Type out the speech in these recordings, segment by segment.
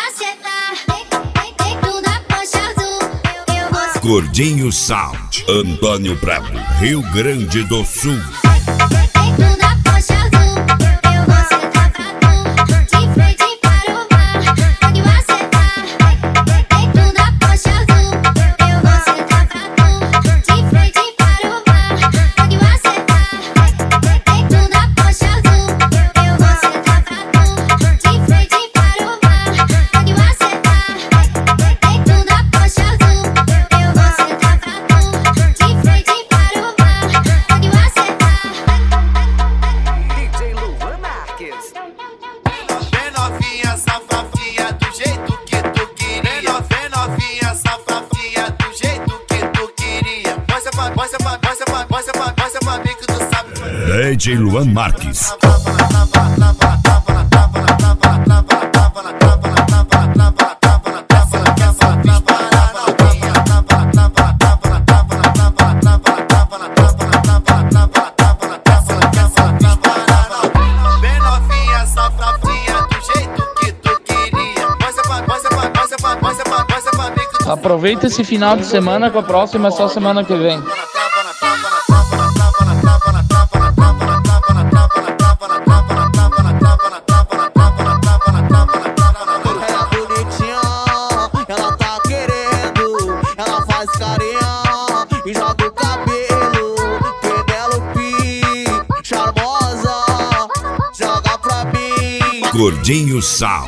Gordinho Sound, Antônio Bravo, Rio Grande do Sul. DJ Luan Marques. Aproveita esse final de semana, com a próxima é só semana que vem. Gordinho Sound.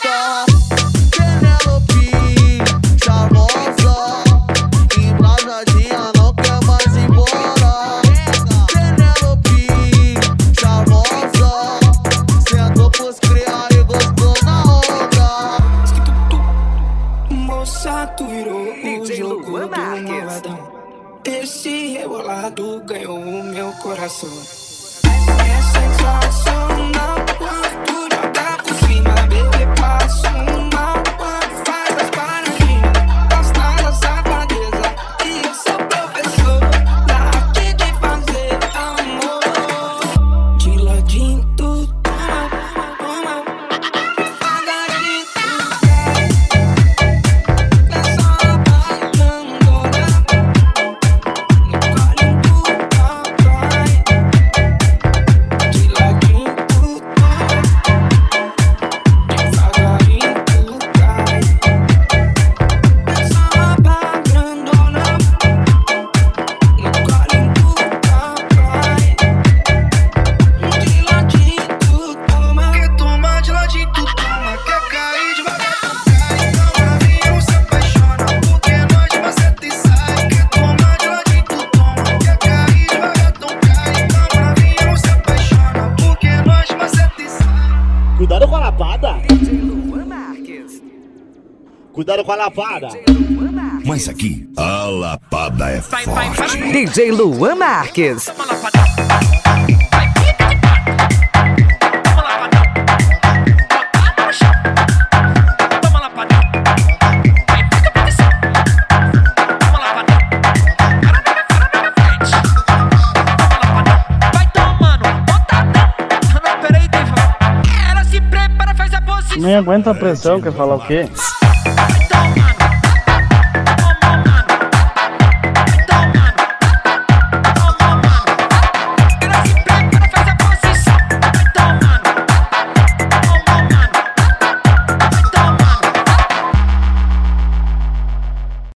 Tu virou o jogo do malvadão. Esse rebolado ganhou o meu coração. É sensacional quando tu joga por cima, bebê, passa uma quando faz as paradinhas, gosta da safadeza. E eu sou professor da arte de fazer amor. De ladinho tu toma, devagarinho tu quer. Cuidado com a lapada. Cuidado com a lapada. Mas aqui, a lapada é forte. DJ Luan Marques. Nem aguenta a pressão, quer falar o quê?